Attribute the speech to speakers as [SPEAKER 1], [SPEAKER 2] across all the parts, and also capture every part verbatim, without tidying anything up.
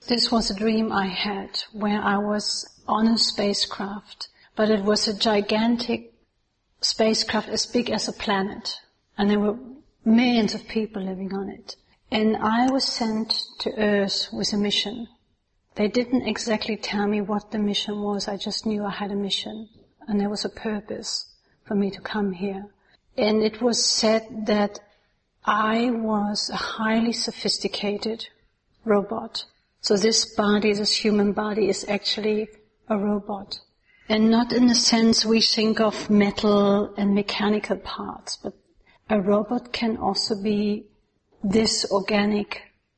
[SPEAKER 1] This was a dream I had where I was on a spacecraft, but it was a gigantic spacecraft as big as a planet, and there were millions of people living on it. And I was sent to Earth with a mission. They didn't exactly tell me what the mission was, I just knew I had a mission, and there was a purpose for me to come here. And it was said that I was a highly sophisticated robot. So this body, this human body, is actually a robot. And not in the sense we think of metal and mechanical parts, but a robot can also be this organic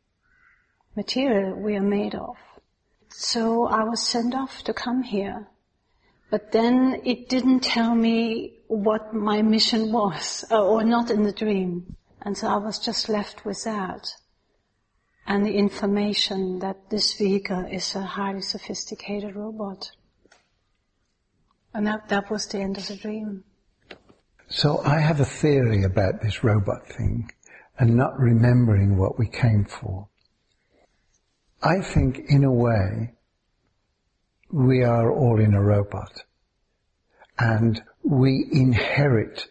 [SPEAKER 1] material we are made of. So I was sent off to come here. But then it didn't tell me what my mission was, or not in the dream. And so I was just left with that. And the information that this vehicle is a highly sophisticated robot. And that, that was the end of the dream.
[SPEAKER 2] So I have a theory about this robot thing and not remembering what we came for. I think, in a way, we are all in a robot. And we inherit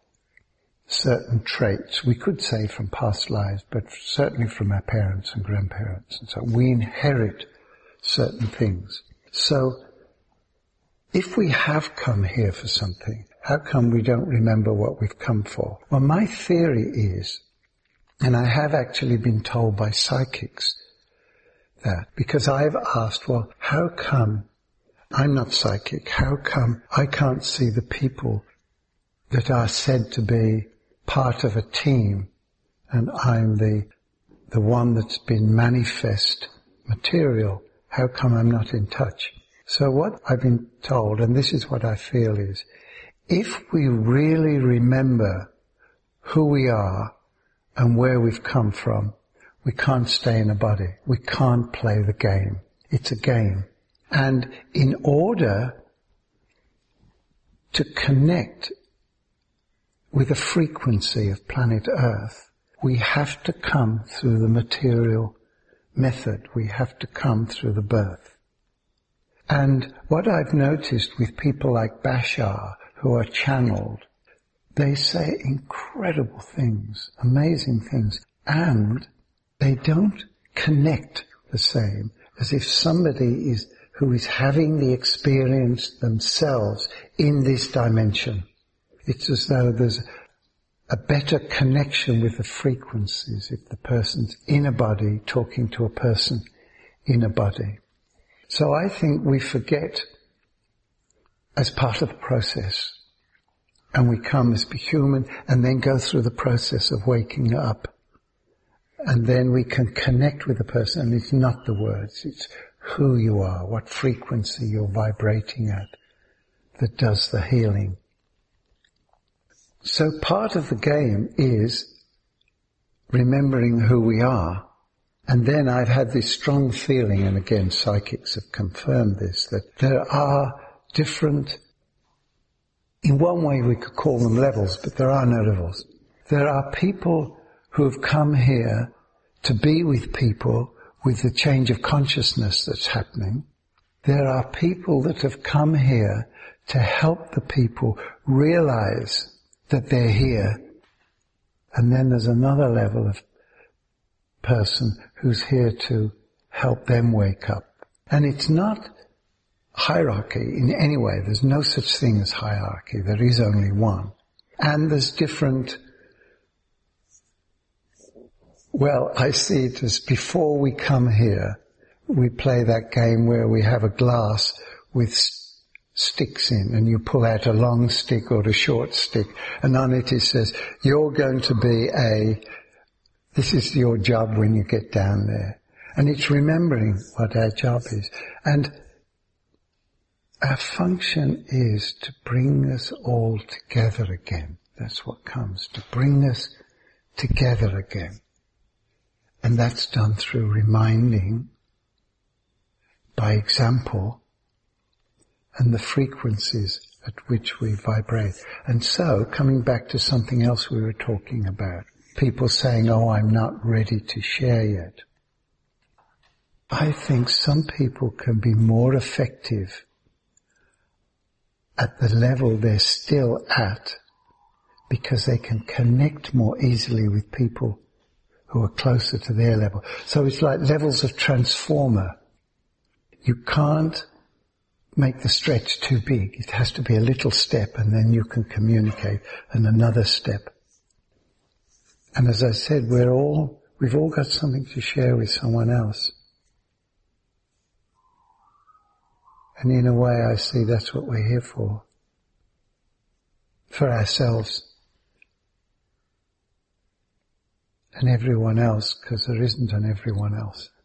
[SPEAKER 2] certain traits, we could say from past lives, but certainly from our parents and grandparents. And so we inherit certain things. So if we have come here for something, how come we don't remember what we've come for? Well, my theory is, and I have actually been told by psychics that, because I've asked, well, how come I'm not psychic? How come I can't see the people that are said to be part of a team and I'm the the one that's been manifest material? How come I'm not in touch? So what I've been told, and this is what I feel, is if we really remember who we are and where we've come from, we can't stay in a body. We can't play the game. It's a game. And in order to connect with the frequency of planet Earth, we have to come through the material method. We have to come through the birth. And what I've noticed with people like Bashar, who are channeled, they say incredible things, amazing things, and they don't connect the same as if somebody is who is having the experience themselves in this dimension. It's as though there's a better connection with the frequencies if the person's in a body talking to a person in a body. So I think we forget as part of the process, and we come as human and then go through the process of waking up, and then we can connect with the person, and it's not the words, it's who you are, what frequency you're vibrating at that does the healing. So part of the game is remembering who we are. And then I've had this strong feeling, and again psychics have confirmed this, that there are different, in one way we could call them levels, but there are no levels. There are people who have come here to be with people with the change of consciousness that's happening. There are people that have come here to help the people realize that they're here. And then there's another level of person who's here to help them wake up. And it's not hierarchy in any way. There's no such thing as hierarchy. There is only one. And there's different, well, I see it as before we come here, we play that game where we have a glass with sticks in, and you pull out a long stick or a short stick, and on it it says, you're going to be a, this is your job when you get down there. And it's remembering what our job is. And our function is to bring us all together again. That's what comes, to bring us together again. And that's done through reminding, by example, and the frequencies at which we vibrate. And so, coming back to something else we were talking about, people saying, oh, I'm not ready to share yet. I think some people can be more effective at the level they're still at because they can connect more easily with people who are closer to their level. So it's like levels of transformer. You can't make the stretch too big. It has to be a little step and then you can communicate, and another step. And as I said, we're all, we've all got something to share with someone else. And in a way I see that's what we're here for. For ourselves. And everyone else, because there isn't an everyone else.